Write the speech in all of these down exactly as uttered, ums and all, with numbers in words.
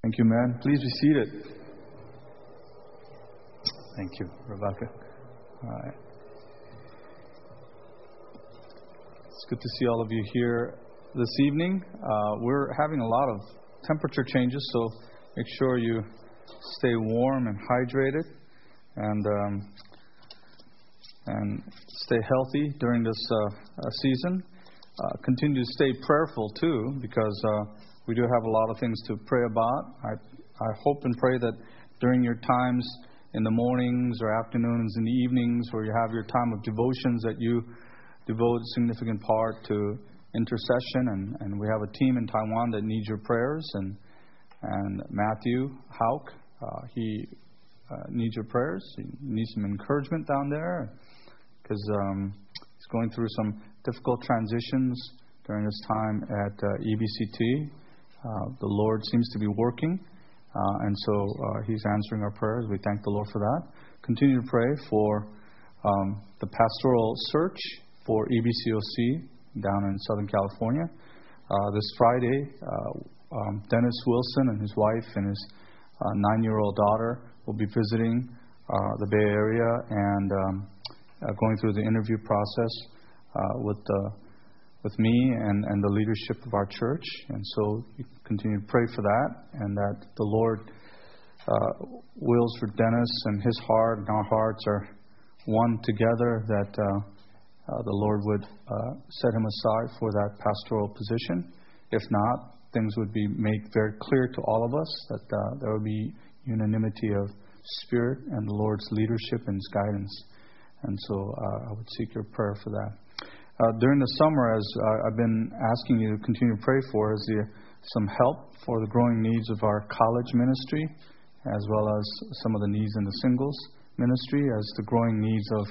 Thank you, man. Please be seated. Thank you, Rebecca. All right. It's good to see all of you here this evening. Uh, we're having a lot of temperature changes, so make sure you stay warm and hydrated, and um, and stay healthy during this uh, uh, season. Uh, continue to stay prayerful too, because uh, we do have a lot of things to pray about. I I hope and pray that during your times in the mornings or afternoons and the evenings, where you have your time of devotions, that you devote a significant part to intercession. And, and we have a team in Taiwan that needs your prayers. And and Matthew Hauk, uh, he uh, needs your prayers. He needs some encouragement down there, because um, he's going through some difficult transitions during his time at uh, E B C T. Uh, the Lord seems to be working, uh, and so uh, he's answering our prayers. We thank the Lord for that. Continue to pray for um, the pastoral search for E B C O C down in Southern California. Uh, this Friday, uh, um, Dennis Wilson and his wife and his uh, nine-year-old daughter will be visiting uh, the Bay Area and um, uh, going through the interview process uh, with the with me and, and the leadership of our church. And so you continue to pray for that, and that the Lord uh, wills for Dennis and his heart and our hearts are one together, that uh, uh, the Lord would uh, set him aside for that pastoral position. If not, things would be made very clear to all of us, that uh, there would be unanimity of spirit and the Lord's leadership and his guidance. And so uh, I would seek your prayer for that. Uh, during the summer, as uh, I've been asking you to continue to pray for, is the, some help for the growing needs of our college ministry, as well as some of the needs in the singles ministry, as the growing needs of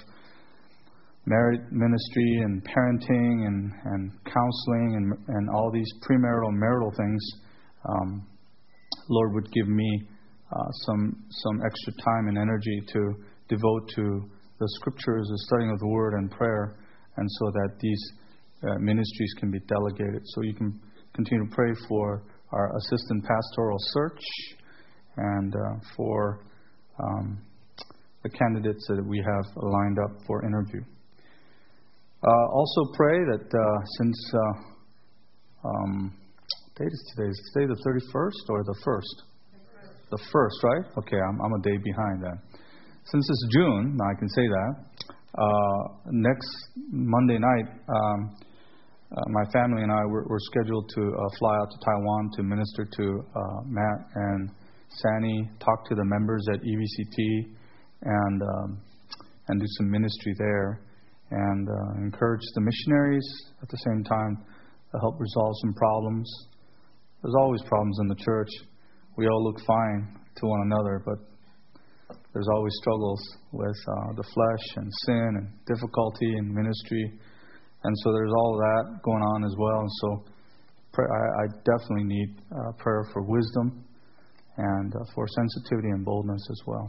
married ministry and parenting and, and counseling and, and all these premarital and marital things. Um, Lord would give me uh, some some extra time and energy to devote to the scriptures, the studying of the word and prayer, and so that these uh, ministries can be delegated. So you can continue to pray for our assistant pastoral search and uh, for um, the candidates that we have lined up for interview. Uh, also pray that uh, since, uh, um, what date is today? Is today the thirty-first or the first? The first, right? Okay, I'm, I'm a day behind that. Since it's June, now I can say that. Uh, next Monday night, um, uh, my family and I were, were scheduled to uh, fly out to Taiwan to minister to uh, Matt and Sani, talk to the members at E B C T, and um, and do some ministry there, and uh, encourage the missionaries at the same time to help resolve some problems. There's always problems in the church. We all look fine to one another, but there's always struggles with uh, the flesh and sin and difficulty in ministry. And so there's all of that going on as well. And so pray, I, I definitely need uh, prayer for wisdom and uh, for sensitivity and boldness as well.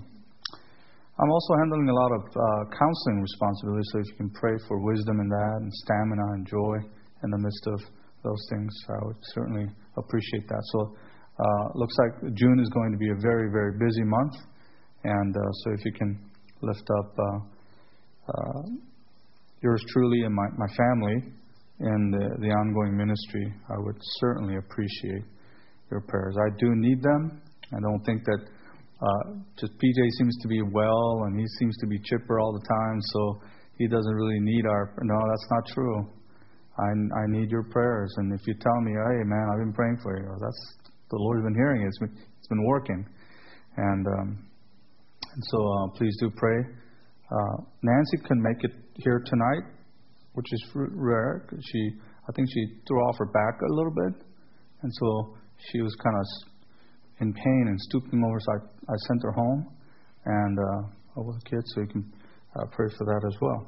I'm also handling a lot of uh, counseling responsibilities, so if you can pray for wisdom in that and stamina and joy in the midst of those things, I would certainly appreciate that. So uh, looks like June is going to be a very, very busy month. And uh, so if you can lift up uh, uh, yours truly and my, my family in the, the ongoing ministry, I would certainly appreciate your prayers. I do need them. I don't think that uh, just P J seems to be well and he seems to be chipper all the time, so he doesn't really need our... No, that's not true. I, I need your prayers. And if you tell me, hey, man, I've been praying for you, that's the Lord's been hearing it. It's been, it's been working. And... Um, And so uh, please do pray. Uh, Nancy couldn't make it here tonight, which is rare. She, I think she threw off her back a little bit, and so she was kind of in pain and stooping over. So I, I sent her home, and uh, with the kids, so you can uh, pray for that as well.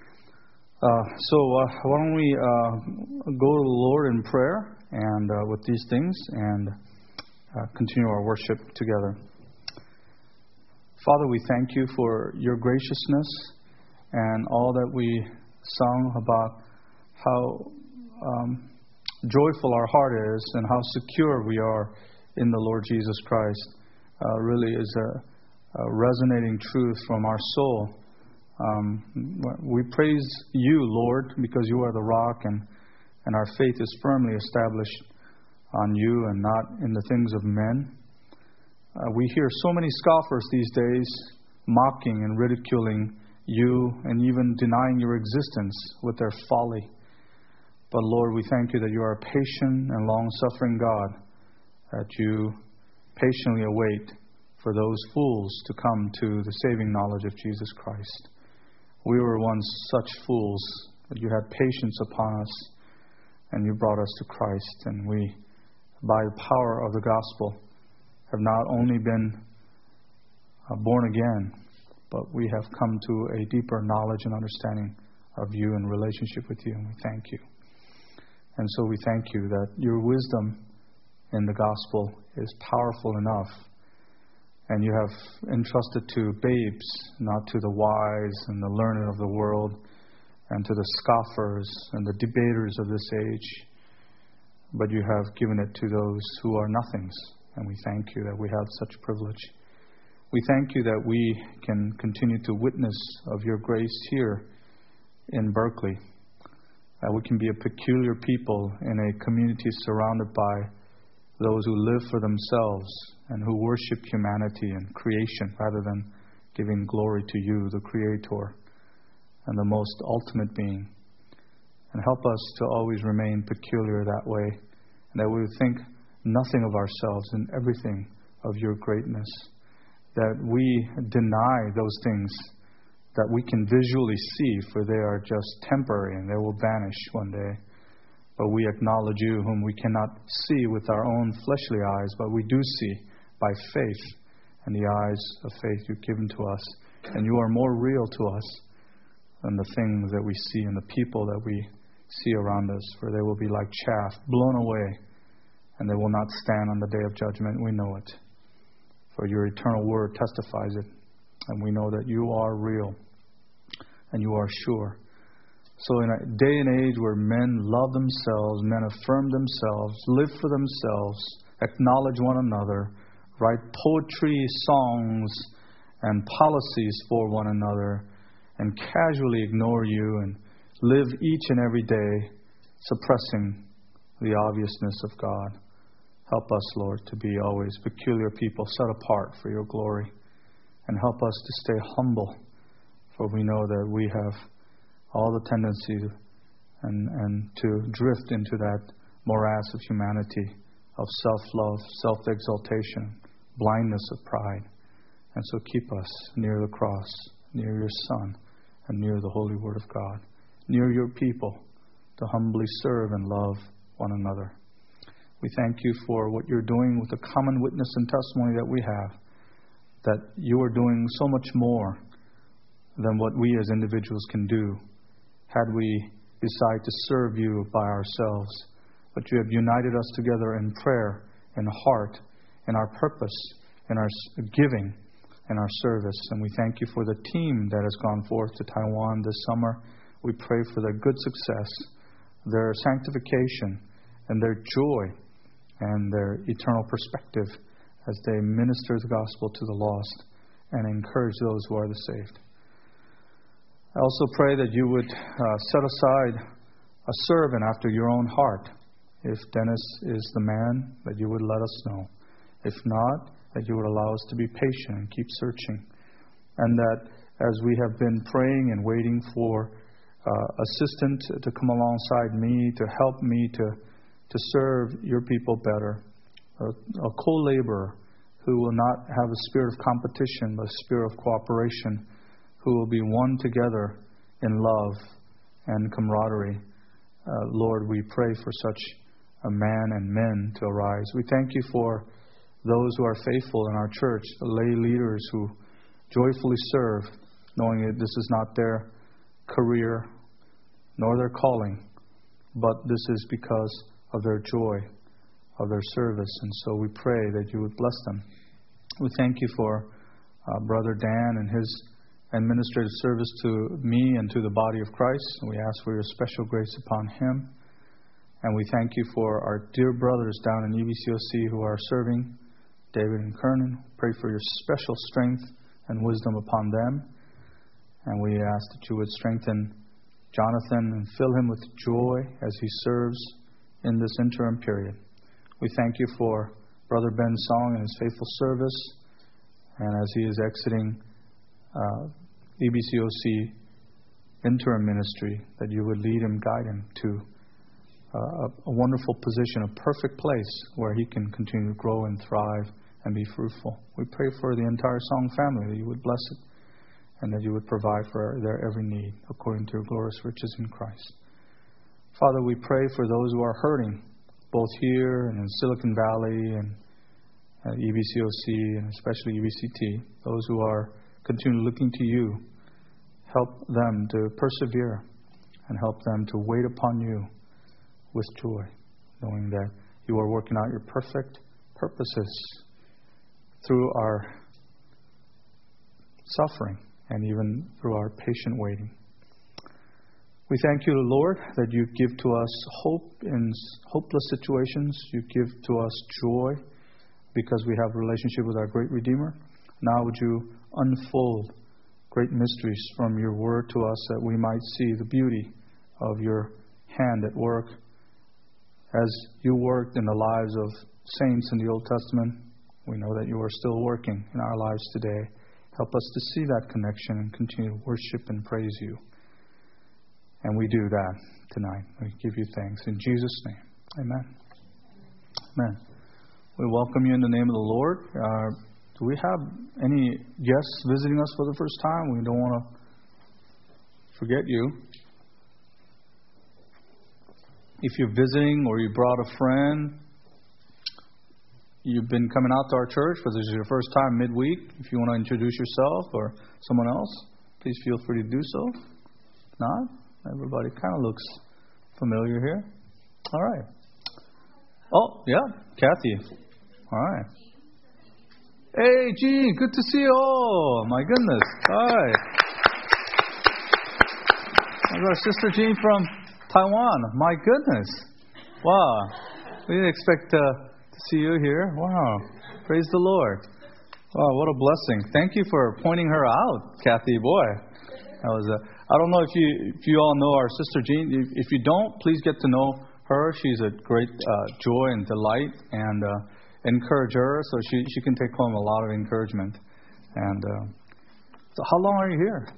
Uh, so uh, why don't we uh, go to the Lord in prayer and uh, with these things, and uh, continue our worship together. Father, we thank you for your graciousness and all that we sung about how um, joyful our heart is and how secure we are in the Lord Jesus Christ uh, really is a, a resonating truth from our soul. Um, we praise you, Lord, because you are the rock, and, and our faith is firmly established on you and not in the things of men. Uh, we hear so many scoffers these days mocking and ridiculing you and even denying your existence with their folly. But Lord, we thank you that you are a patient and long-suffering God, that you patiently await for those fools to come to the saving knowledge of Jesus Christ. We were once such fools, but you had patience upon us, and you brought us to Christ. And we, by the power of the gospel, have not only been uh, born again, but we have come to a deeper knowledge and understanding of you and relationship with you, and we thank you. And so we thank you that your wisdom in the gospel is powerful enough, and you have entrusted to babes, not to the wise and the learned of the world, and to the scoffers and the debaters of this age, but you have given it to those who are nothings, and we thank you that we have such privilege. We thank you that we can continue to witness of your grace here in Berkeley, that we can be a peculiar people in a community surrounded by those who live for themselves and who worship humanity and creation rather than giving glory to you, the Creator and the most ultimate being. And help us to always remain peculiar that way, and that we would think nothing of ourselves and everything of your greatness, that we deny those things that we can visually see, for they are just temporary and they will vanish one day. But we acknowledge you, whom we cannot see with our own fleshly eyes, but we do see by faith and the eyes of faith you've given to us. And you are more real to us than the things that we see and the people that we see around us, for they will be like chaff blown away, and they will not stand on the day of judgment. We know it, for your eternal word testifies it, and we know that you are real and you are sure. So in a day and age where men love themselves, men affirm themselves, live for themselves, acknowledge one another, write poetry, songs, and policies for one another, and casually ignore you and live each and every day suppressing the obviousness of God. Help us, Lord, to be always peculiar people set apart for your glory. And help us to stay humble, for we know that we have all the tendency and, and to drift into that morass of humanity, of self-love, self-exaltation, blindness of pride. And so keep us near the cross, near your Son, and near the holy Word of God, near your people, to humbly serve and love one another. We thank you for what you're doing with the common witness and testimony that we have, that you are doing so much more than what we as individuals can do had we decide to serve you by ourselves. But you have united us together in prayer, in heart, in our purpose, in our giving, in our service. And we thank you for the team that has gone forth to Taiwan this summer. We pray for their good success, their sanctification, and their joy, and their eternal perspective as they minister the gospel to the lost and encourage those who are the saved. I also pray that you would uh, set aside a servant after your own heart. If Dennis is the man, that you would let us know. If not, that you would allow us to be patient and keep searching. And that as we have been praying and waiting for uh, assistant to come alongside me, to help me to, to serve your people better, a, a co-laborer who will not have a spirit of competition, but a spirit of cooperation, who will be one together in love and camaraderie. Uh, Lord, we pray for such a man and men to arise. We thank you for those who are faithful in our church, the lay leaders who joyfully serve, knowing that this is not their career nor their calling, but this is because of their joy, of their service. And so we pray that you would bless them. We thank you for uh, Brother Dan and his administrative service to me and to the body of Christ. We ask for your special grace upon him. And we thank you for our dear brothers down in E B C O C who are serving, David and Kernan. Pray for your special strength and wisdom upon them. And we ask that you would strengthen Jonathan and fill him with joy as he serves in this interim period. We thank you for Brother Ben Song and his faithful service. And as he is exiting uh, E B C O C interim ministry, that you would lead him, guide him to uh, a, a wonderful position, a perfect place where he can continue to grow and thrive and be fruitful. We pray for the entire Song family, that you would bless it and that you would provide for their every need according to your glorious riches in Christ. Father, we pray for those who are hurting, both here and in Silicon Valley and at E B C O C and especially E B C T, those who are continually looking to you. Help them to persevere and help them to wait upon you with joy, knowing that you are working out your perfect purposes through our suffering and even through our patient waiting. We thank you, Lord, that you give to us hope in hopeless situations. You give to us joy because we have a relationship with our great Redeemer. Now would you unfold great mysteries from your word to us that we might see the beauty of your hand at work as you worked in the lives of saints in the Old Testament. We know that you are still working in our lives today. Help us to see that connection and continue to worship and praise you. And we do that tonight. We give you thanks. In Jesus' name, amen. Amen. We welcome you in the name of the Lord. Uh, do we have any guests visiting us for the first time? We don't want to forget you. If you're visiting or you brought a friend, you've been coming out to our church, but this is your first time midweek. If you want to introduce yourself or someone else, please feel free to do so. If not, everybody kind of looks familiar here. All right. Oh, yeah, Kathy. All right. Hey, Gene, good to see you. Oh, my goodness. Hi. I've got a sister Jean from Taiwan. My goodness. Wow. We didn't expect uh, to see you here. Wow. Praise the Lord. Wow, what a blessing. Thank you for pointing her out, Kathy. Boy, that was a, I don't know if you if you all know our sister Jean. If you don't, please get to know her. She's a great uh, joy and delight, and uh, encourage her so she, she can take home a lot of encouragement. And uh, so how long are you here?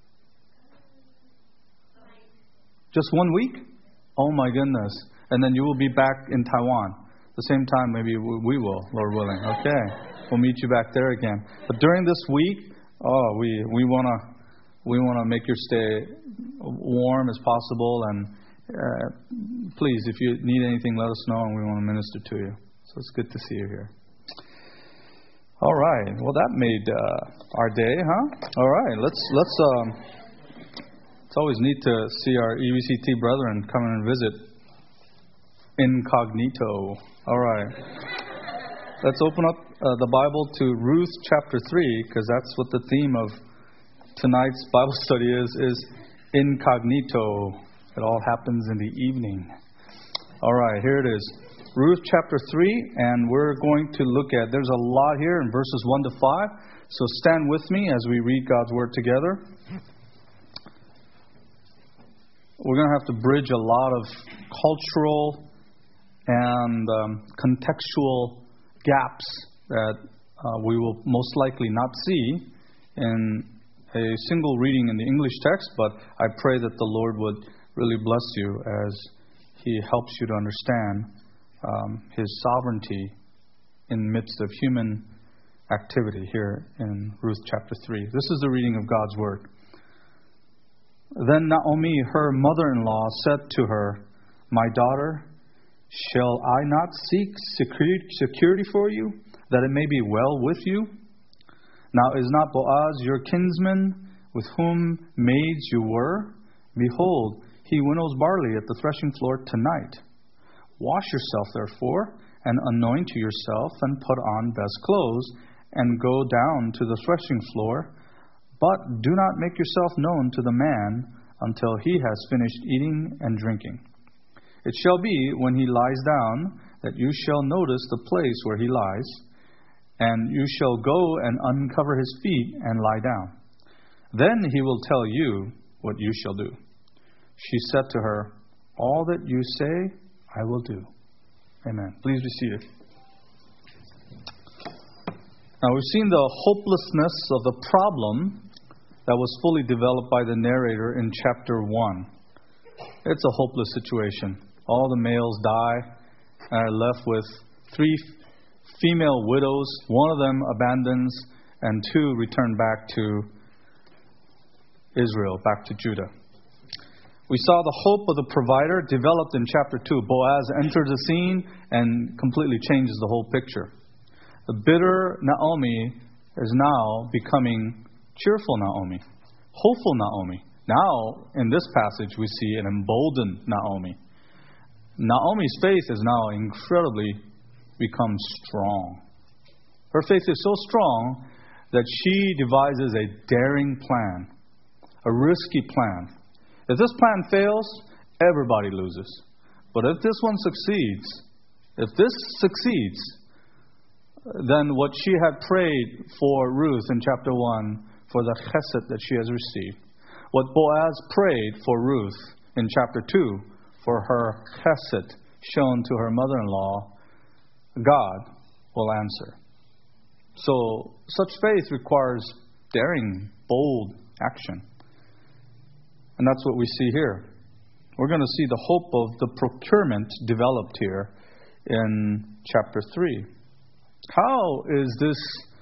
Just one week? Oh my goodness. And then you will be back in Taiwan. The same time maybe we will, Lord willing. Okay. We'll meet you back there again. But during this week, oh, we, we want to we want to make your stay warm as possible. And uh, please, if you need anything, let us know and we want to minister to you. So it's good to see you here. All right. Well, that made uh, our day, huh? All right. Let's let's. Um, it's always neat to see our E B C T brethren come and visit incognito. All right. Let's open up uh, the Bible to Ruth chapter three, because that's what the theme of tonight's Bible study is: is incognito. It all happens in the evening. All right. Here it is. Ruth chapter three, and we're going to look at, there's a lot here in verses one to five, so stand with me as we read God's Word together. We're going to have to bridge a lot of cultural and um, contextual gaps that uh, we will most likely not see in a single reading in the English text, but I pray that the Lord would really bless you as He helps you to understand Um, His sovereignty in the midst of human activity here in Ruth chapter three. This is the reading of God's Word. Then Naomi, her mother-in-law, said to her, "My daughter, shall I not seek security for you, that it may be well with you? Now is not Boaz your kinsman, with whom maids you were? Behold, he winnows barley at the threshing floor tonight. Wash yourself, therefore, and anoint yourself, and put on best clothes, and go down to the threshing floor. But do not make yourself known to the man until he has finished eating and drinking. It shall be, when he lies down, that you shall notice the place where he lies, and you shall go and uncover his feet and lie down. Then he will tell you what you shall do. She said to her, all that you say, I will do. Amen. Please be seated. Now, we've seen the hopelessness of the problem that was fully developed by the narrator in chapter one. It's a hopeless situation. All the males die and are left with three female widows. One of them abandons, and two return back to Israel, back to Judah. We saw the hope of the provider developed in chapter two. Boaz enters the scene and completely changes the whole picture. The bitter Naomi is now becoming cheerful Naomi, hopeful Naomi. Now, in this passage, we see an emboldened Naomi. Naomi's faith is now incredibly become strong. Her faith is so strong that she devises a daring plan, a risky plan. If this plan fails, everybody loses. But if this one succeeds, if this succeeds, then what she had prayed for Ruth in chapter one, for the chesed that she has received, what Boaz prayed for Ruth in chapter two, for her chesed shown to her mother-in-law, God will answer. So such faith requires daring, bold action. And that's what we see here. We're going to see the hope of the procurement developed here in chapter three. How is this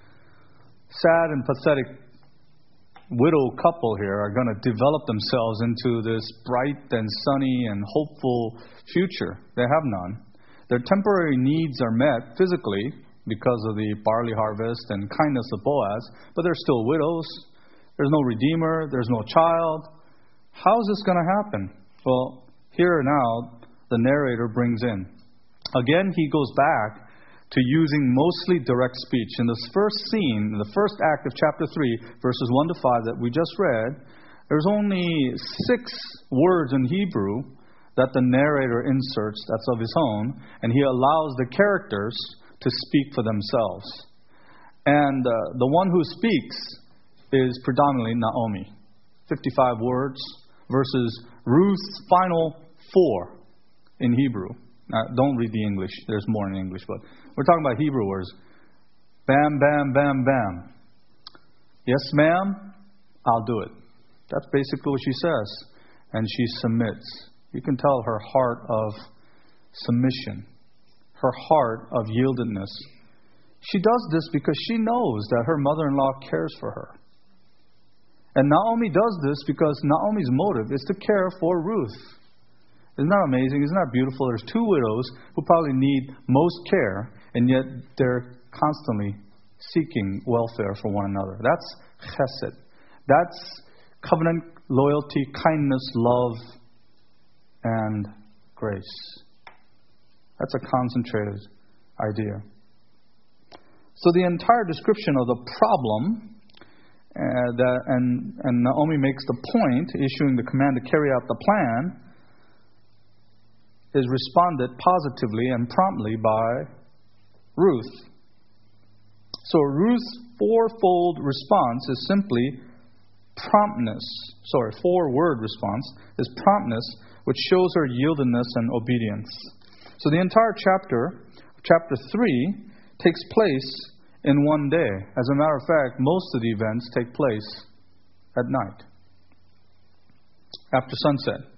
sad and pathetic widow couple here are going to develop themselves into this bright and sunny and hopeful future? They have none. Their temporary needs are met physically because of the barley harvest and kindness of Boaz, but they're still widows. There's no redeemer. There's no child. How is this going to happen? Well, here now the narrator brings in. Again, he goes back to using mostly direct speech. In this first scene, in the first act of chapter three, verses one to five that we just read, there's only six words in Hebrew that the narrator inserts that's of his own, and he allows the characters to speak for themselves. And uh, the one who speaks is predominantly Naomi. fifty-five words versus Ruth's final four in Hebrew. Now, don't read the English. There's more in English, but we're talking about Hebrew words. Bam, bam, bam, bam. Yes, ma'am, I'll do it. That's basically what she says. And she submits. You can tell her heart of submission, her heart of yieldedness. She does this because she knows that her mother-in-law cares for her. And Naomi does this because Naomi's motive is to care for Ruth. Isn't that amazing? Isn't that beautiful? There's two widows who probably need most care, and yet they're constantly seeking welfare for one another. That's chesed. That's covenant, loyalty, kindness, love, and grace. That's a concentrated idea. So the entire description of the problem, uh, that, and, and Naomi makes the point, issuing the command to carry out the plan, is responded positively and promptly by Ruth. So Ruth's fourfold response is simply promptness. Sorry, four-word response is promptness, which shows her yieldedness and obedience. So the entire chapter, chapter three, takes place in one day. As a matter of fact, most of the events take place at night, after sunset.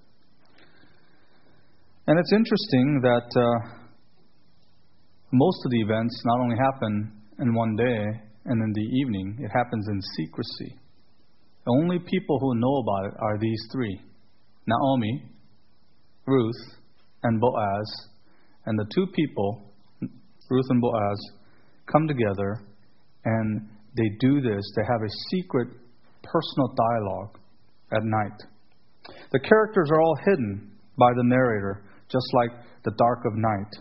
And it's interesting that uh, most of the events not only happen in one day and in the evening, it happens in secrecy. The only people who know about it are these three: Naomi, Ruth, and Boaz. And the two people, Ruth and Boaz, come together and they do this. They have a secret personal dialogue at night. The characters are all hidden by the narrator, just like the dark of night.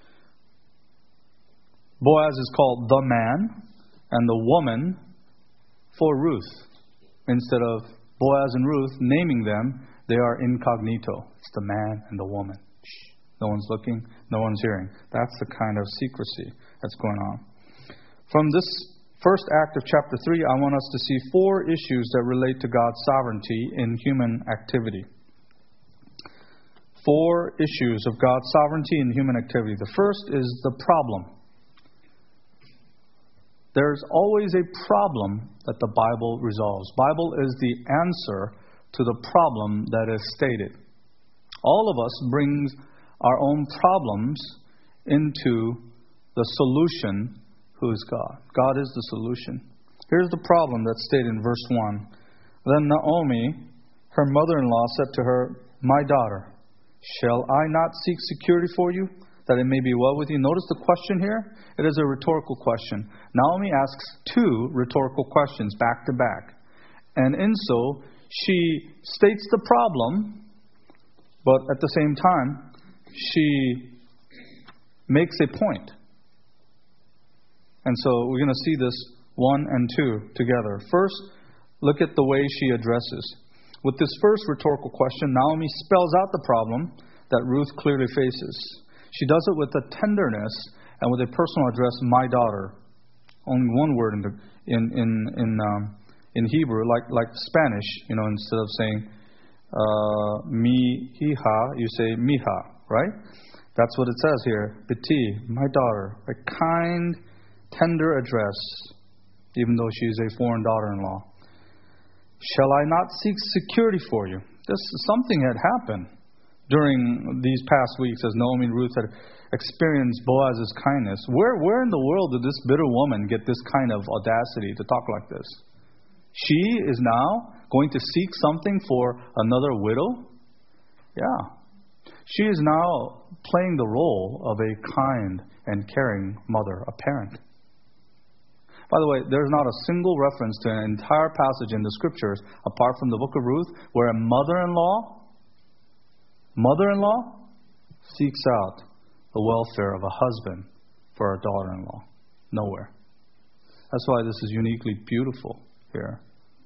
Boaz is called the man, and the woman for Ruth. Instead of Boaz and Ruth naming them, they are incognito. It's the man and the woman. Shh. No one's looking, no one's hearing. That's the kind of secrecy that's going on. From this first act of chapter three, I want us to see four issues that relate to God's sovereignty in human activity. Four issues of God's sovereignty in human activity. The first is the problem. There's always a problem that the Bible resolves. Bible is the answer to the problem that is stated. All of us brings our own problems into the solution, who is God. God is the solution. Here's the problem that's stated in verse one. Then Naomi, her mother-in-law, said to her, "My daughter, shall I not seek security for you, that it may be well with you?" Notice the question here. It is a rhetorical question. Naomi asks two rhetorical questions back to back. And in so, she states the problem, but at the same time, she makes a point. And so we're going to see this one and two together. First, look at the way she addresses. With this first rhetorical question, Naomi spells out the problem that Ruth clearly faces. She does it with a tenderness and with a personal address, "my daughter." Only one word in the, in in in, um, in Hebrew, like like Spanish, you know, instead of saying uh, "mi hija," you say "mija," right? That's what it says here. "Biti," my daughter, a kind, tender address, even though she is a foreign daughter-in-law. Shall I not seek security for you? This something had happened during these past weeks as Naomi and Ruth had experienced Boaz's kindness. Where, where in the world did this bitter woman get this kind of audacity to talk like this? She is now going to seek something for another widow? Yeah. She is now playing the role of a kind and caring mother, a parent. By the way, there's not a single reference to an entire passage in the scriptures, apart from the book of Ruth, where a mother-in-law, mother-in-law seeks out the welfare of a husband for her daughter-in-law. Nowhere. That's why this is uniquely beautiful here.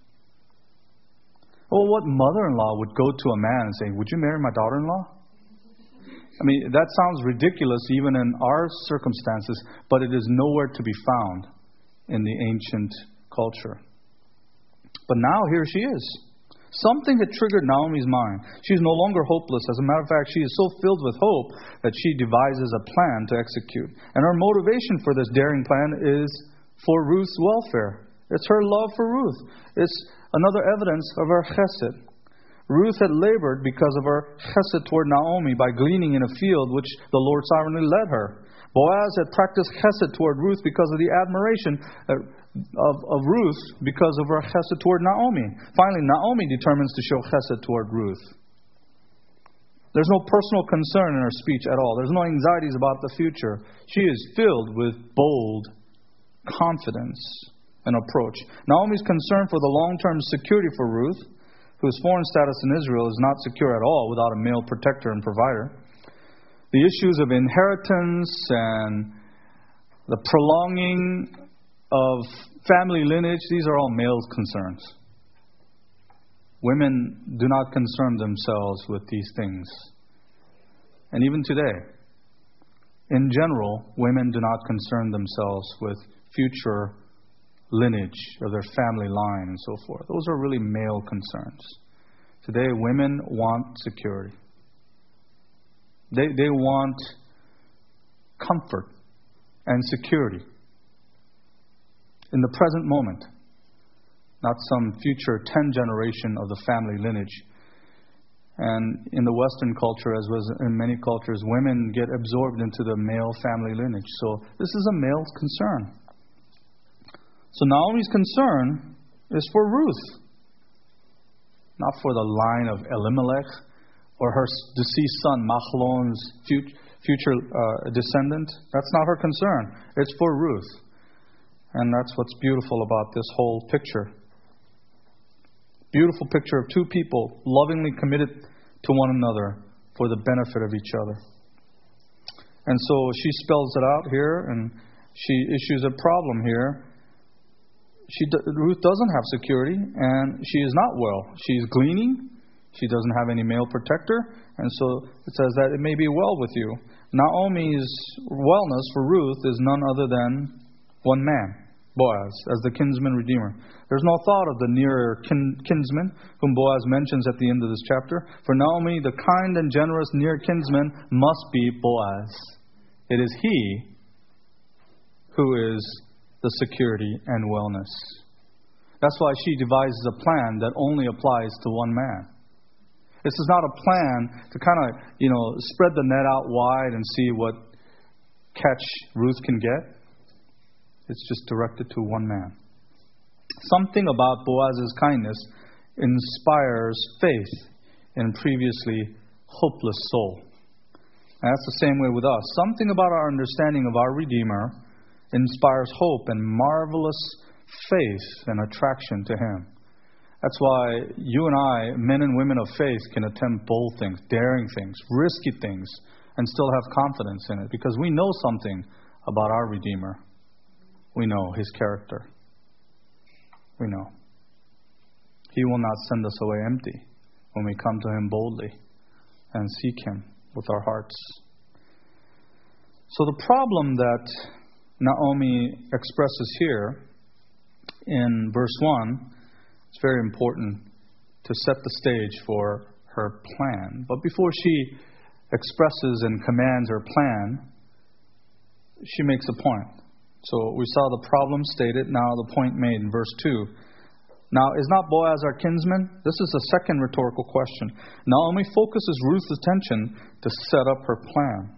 Well, what mother-in-law would go to a man and say, "Would you marry my daughter-in-law?" I mean, that sounds ridiculous even in our circumstances, but it is nowhere to be found in the ancient culture. But now here she is. Something had triggered Naomi's mind. She's no longer hopeless. As a matter of fact, she is so filled with hope that she devises a plan to execute. And her motivation for this daring plan is for Ruth's welfare. It's her love for Ruth. It's another evidence of her chesed. Ruth had labored because of her chesed toward Naomi by gleaning in a field which the Lord sovereignly led her. Boaz had practiced chesed toward Ruth because of the admiration of, of Ruth because of her chesed toward Naomi. Finally, Naomi determines to show chesed toward Ruth. There's no personal concern in her speech at all. There's no anxieties about the future. She is filled with bold confidence and approach. Naomi's concern for the long-term security for Ruth, whose foreign status in Israel is not secure at all without a male protector and provider. The issues of inheritance and the prolonging of family lineage, these are all male concerns. Women do not concern themselves with these things. And even today, in general, women do not concern themselves with future lineage of their family line and so forth. Those are really male concerns. Today, women want security. They, they want comfort and security in the present moment, not some future ten generation of the family lineage. And in the Western culture, as was in many cultures, women get absorbed into the male family lineage. So this is a male concern. So Naomi's concern is for Ruth, not for the line of Elimelech or her deceased son Machlon's future uh, descendant. That's not her concern. It's for Ruth. And that's what's beautiful about this whole picture. Beautiful picture of two people lovingly committed to one another for the benefit of each other. And so she spells it out here, and she issues a problem here. She, Ruth doesn't have security, and she is not well. She's gleaning. She doesn't have any male protector, and so it says that it may be well with you. Naomi's wellness for Ruth is none other than one man, Boaz, as the kinsman redeemer. There's no thought of the nearer kin- kinsman, whom Boaz mentions at the end of this chapter. For Naomi, the kind and generous near kinsman must be Boaz. It is he who is the security and wellness. That's why she devises a plan that only applies to one man. This is not a plan to kind of, you know, spread the net out wide and see what catch Ruth can get. It's just directed to one man. Something about Boaz's kindness inspires faith in a previously hopeless soul. And that's the same way with us. Something about our understanding of our Redeemer inspires hope and marvelous faith and attraction to Him. That's why you and I, men and women of faith, can attempt bold things, daring things, risky things, and still have confidence in it, because we know something about our Redeemer. We know His character. We know. He will not send us away empty when we come to Him boldly and seek Him with our hearts. So the problem that Naomi expresses here in verse one, it's very important to set the stage for her plan. But before she expresses and commands her plan, she makes a point. So we saw the problem stated, now the point made in verse two. Now, is not Boaz our kinsman? This is the second rhetorical question. Naomi focuses Ruth's attention to set up her plan.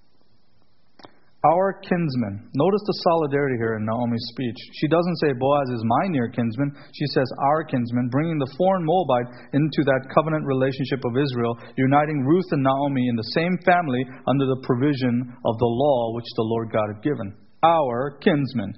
Our kinsman. Notice the solidarity here in Naomi's speech. She doesn't say Boaz is my near kinsman. She says our kinsman, bringing the foreign Moabite into that covenant relationship of Israel, uniting Ruth and Naomi in the same family under the provision of the law which the Lord God had given. Our kinsman.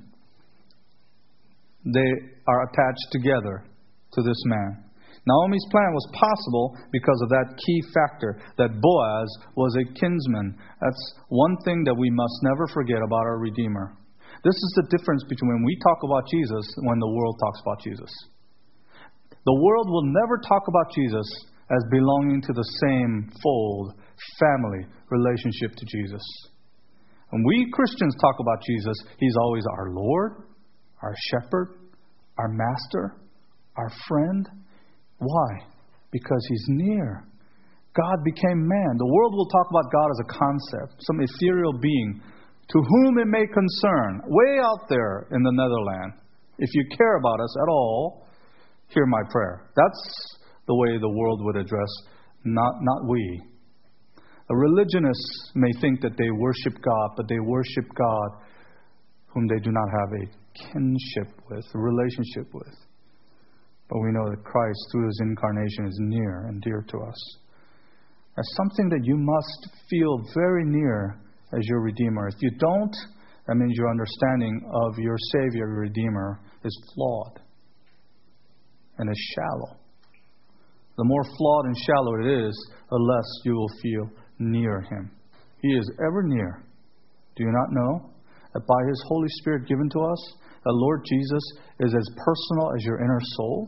They are attached together to this man. Naomi's plan was possible because of that key factor, that Boaz was a kinsman. That's one thing that we must never forget about our Redeemer. This is the difference between when we talk about Jesus and when the world talks about Jesus. The world will never talk about Jesus as belonging to the same fold, family, relationship to Jesus. When we Christians talk about Jesus, He's always our Lord, our shepherd, our master, our friend. Why? Because He's near. God became man. The world will talk about God as a concept, some ethereal being to whom it may concern, way out there in the netherland. If you care about us at all, hear my prayer. That's the way the world would address, not, not we. The religionists may think that they worship God, but they worship God whom they do not have a kinship with, a relationship with. But we know that Christ, through His incarnation, is near and dear to us. As something that you must feel very near as your Redeemer. If you don't, that means your understanding of your Savior, your Redeemer, is flawed and is shallow. The more flawed and shallow it is, the less you will feel near Him. He is ever near. Do you not know that by His Holy Spirit given to us, the Lord Jesus is as personal as your inner soul?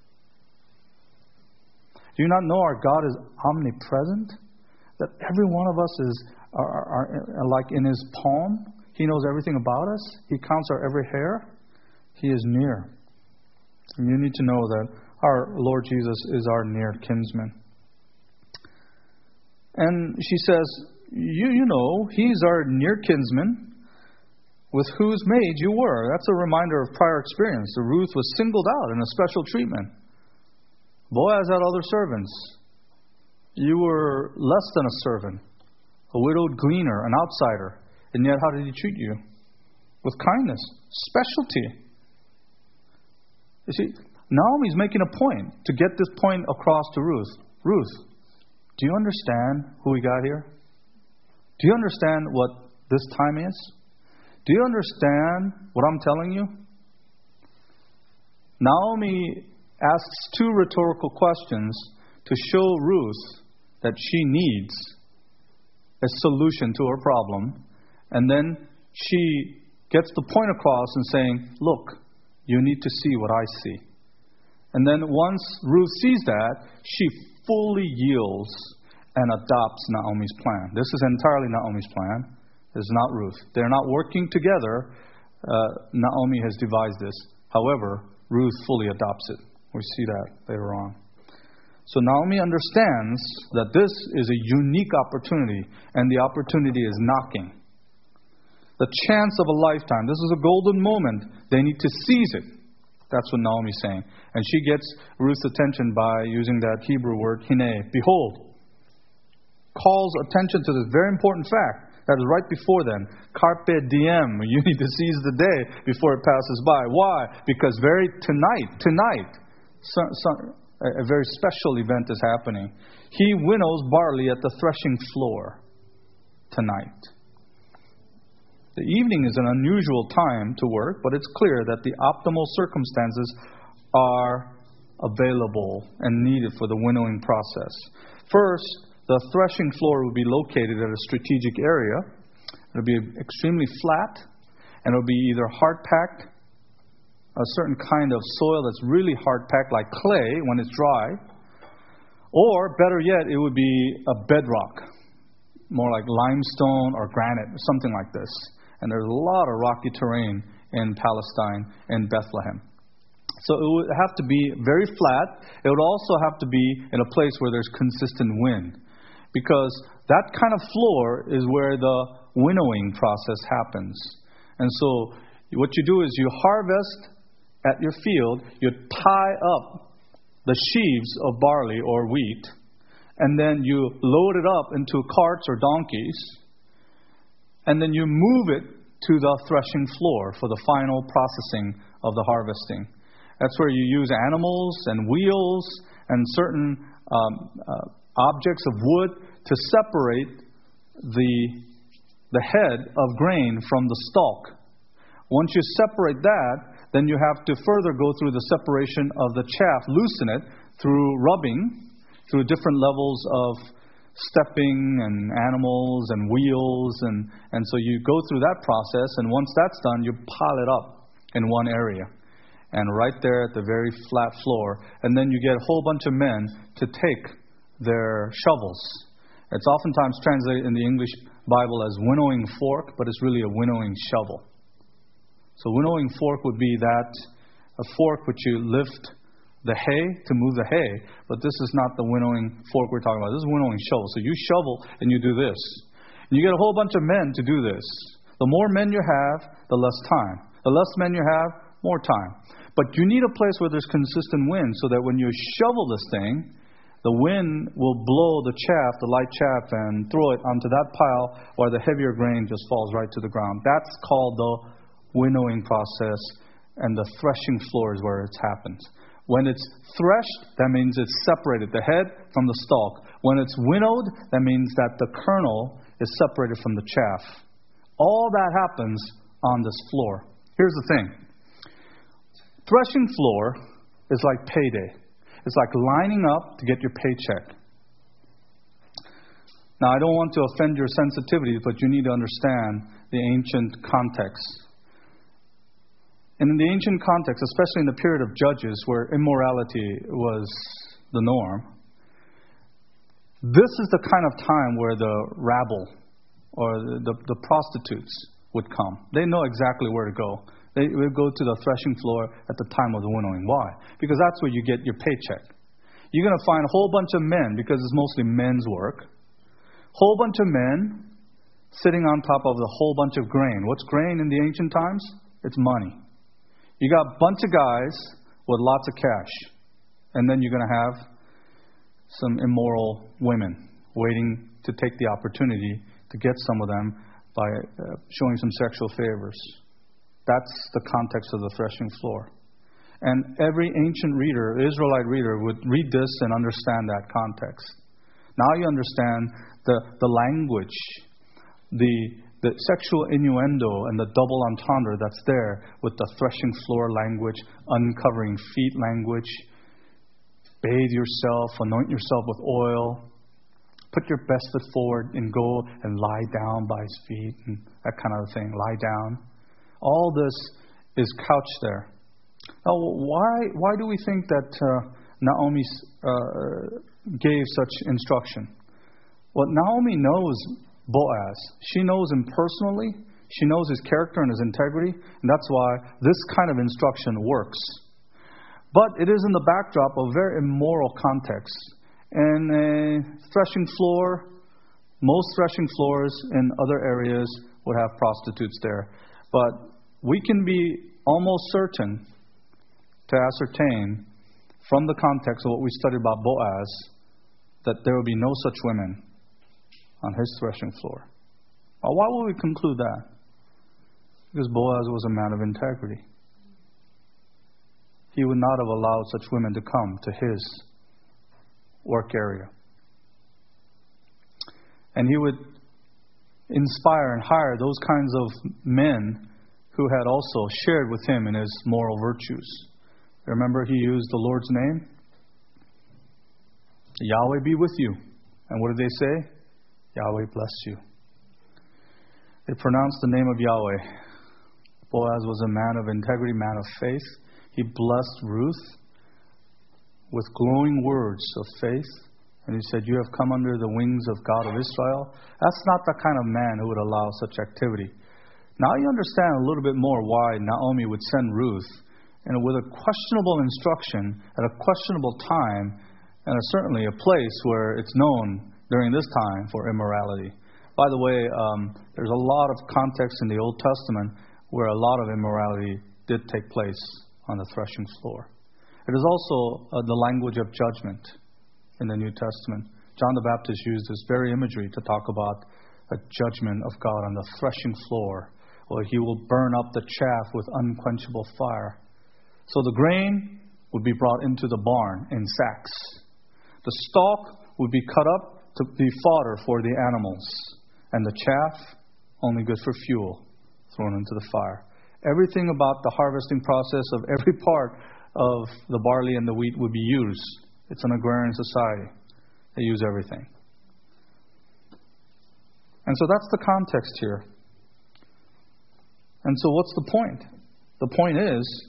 Do you not know our God is omnipresent? That every one of us is are, are, are like in His palm. He knows everything about us. He counts our every hair. He is near. And you need to know that our Lord Jesus is our near kinsman. And she says, you, you know, He's our near kinsman with whose maid you were. That's a reminder of prior experience. The Ruth was singled out in a special treatment. Boaz had other servants. You were less than a servant, a widowed gleaner, an outsider. And yet, how did He treat you? With kindness, specialty. You see, Naomi's making a point to get this point across to Ruth. Ruth, do you understand who we got here? Do you understand what this time is? Do you understand what I'm telling you? Naomi asks two rhetorical questions to show Ruth that she needs a solution to her problem. And then she gets the point across and saying, look, you need to see what I see. And then once Ruth sees that, she fully yields and adopts Naomi's plan. This is entirely Naomi's plan. This is not Ruth. They're not working together. Uh, Naomi has devised this. However, Ruth fully adopts it. We see that later on. So Naomi understands that this is a unique opportunity, and the opportunity is knocking. The chance of a lifetime. This is a golden moment. They need to seize it. That's what Naomi's saying. And she gets Ruth's attention by using that Hebrew word, hine, behold. Calls attention to this very important fact. That is right before then. Carpe diem. You need to seize the day before it passes by. Why? Because very tonight, tonight, some, some, a very special event is happening. He winnows barley at the threshing floor tonight. The evening is an unusual time to work, but it's clear that the optimal circumstances are available and needed for the winnowing process. First, the threshing floor will be located at a strategic area. It will be extremely flat, and it will be either hard-packed, a certain kind of soil that's really hard-packed, like clay when it's dry, or better yet, it would be a bedrock, more like limestone or granite, or something like this. And there's a lot of rocky terrain in Palestine and Bethlehem. So it would have to be very flat. It would also have to be in a place where there's consistent wind, because that kind of floor is where the winnowing process happens. And so what you do is you harvest at your field, you tie up the sheaves of barley or wheat, and then you load it up into carts or donkeys, and then you move it to the threshing floor for the final processing of the harvesting. That's where you use animals and wheels and certain um, uh, objects of wood to separate the, the head of grain from the stalk. Once you separate that, then you have to further go through the separation of the chaff, loosen it through rubbing, through different levels of stepping and animals and wheels. And, and so you go through that process, and once that's done, you pile it up in one area. And right there at the very flat floor. And then you get a whole bunch of men to take their shovels. It's oftentimes translated in the English Bible as winnowing fork, but it's really a winnowing shovel. So winnowing fork would be that, a fork which you lift the hay to move the hay, but this is not the winnowing fork we're talking about. This is winnowing shovel. So you shovel and you do this. And you get a whole bunch of men to do this. The more men you have, the less time. The less men you have, more time. But you need a place where there's consistent wind so that when you shovel this thing, the wind will blow the chaff, the light chaff, and throw it onto that pile while the heavier grain just falls right to the ground. That's called the winnowing process, and the threshing floor is where it happens. When it's threshed, that means it's separated, the head from the stalk. When it's winnowed, that means that the kernel is separated from the chaff. All that happens on this floor. Here's the thing. Threshing floor is like payday. It's like lining up to get your paycheck. Now, I don't want to offend your sensitivities, but you need to understand the ancient context. And in the ancient context, especially in the period of Judges, where immorality was the norm, this is the kind of time where the rabble or the, the, the prostitutes would come. They know exactly where to go. They would go to the threshing floor at the time of the winnowing. Why? Because that's where you get your paycheck. You're going to find a whole bunch of men, because it's mostly men's work, whole bunch of men sitting on top of the whole bunch of grain. What's grain in the ancient times? It's money. You got a bunch of guys with lots of cash, and then you're going to have some immoral women waiting to take the opportunity to get some of them by uh, showing some sexual favors. That's the context of the threshing floor. And every ancient reader, Israelite reader, would read this and understand that context. Now you understand the, the language, the the sexual innuendo and the double entendre that's there with the threshing floor language, uncovering feet language. Bathe yourself, anoint yourself with oil, put your best foot forward and go and lie down by his feet, and that kind of thing, lie down. All this is couched there. Now, why why do we think that uh, Naomi uh, gave such instruction. Well, Naomi knows Boaz. She knows him personally. She knows his character and his integrity. And that's why this kind of instruction works. But it is in the backdrop of very immoral context. In a threshing floor, most threshing floors in other areas would have prostitutes there. But we can be almost certain to ascertain from the context of what we studied about Boaz that there will be no such women on his threshing floor. Well, why would we conclude that? Because Boaz was a man of integrity. He would not have allowed such women to come to his work area. And he would inspire and hire those kinds of men who had also shared with him in his moral virtues. Remember, he used the Lord's name. Yahweh be with you. And what did they say? Yahweh bless you. They pronounced the name of Yahweh. Boaz was a man of integrity, man of faith. He blessed Ruth with glowing words of faith. And he said, you have come under the wings of God of Israel. That's not the kind of man who would allow such activity. Now you understand a little bit more why Naomi would send Ruth, and with a questionable instruction at a questionable time, and a, certainly a place where it's known during this time for immorality. By the way, um, there's a lot of context in the Old Testament where a lot of immorality did take place on the threshing floor. It is also uh, the language of judgment in the New Testament. John the Baptist used this very imagery to talk about a judgment of God on the threshing floor, where he will burn up the chaff with unquenchable fire. So the grain would be brought into the barn in sacks. The stalk would be cut up to be fodder for the animals, and the chaff, only good for fuel, thrown into the fire. Everything about the harvesting process of every part of the barley and the wheat would be used. It's an agrarian society. They use everything. And so that's the context here. And so what's the point? The point is,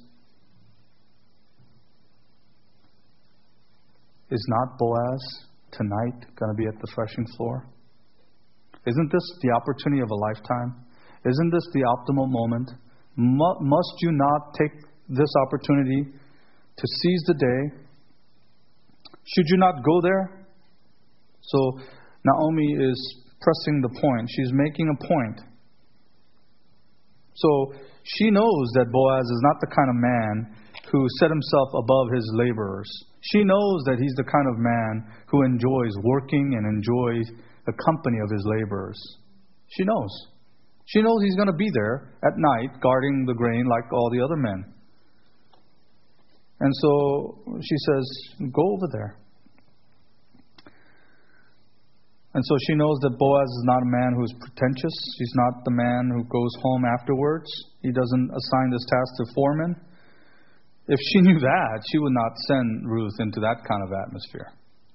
is not Boaz tonight going to be at the threshing floor? Isn't this the opportunity of a lifetime? Isn't this the optimal moment? Must you not take this opportunity to seize the day? Should you not go there? So Naomi is pressing the point. She's making a point. So she knows that Boaz is not the kind of man who set himself above his laborers. She knows that he's the kind of man who enjoys working and enjoys the company of his laborers. She knows. She knows he's going to be there at night guarding the grain like all the other men. And so she says, go over there. And so she knows that Boaz is not a man who is pretentious. He's not the man who goes home afterwards. He doesn't assign this task to foremen. If she knew that, she would not send Ruth into that kind of atmosphere.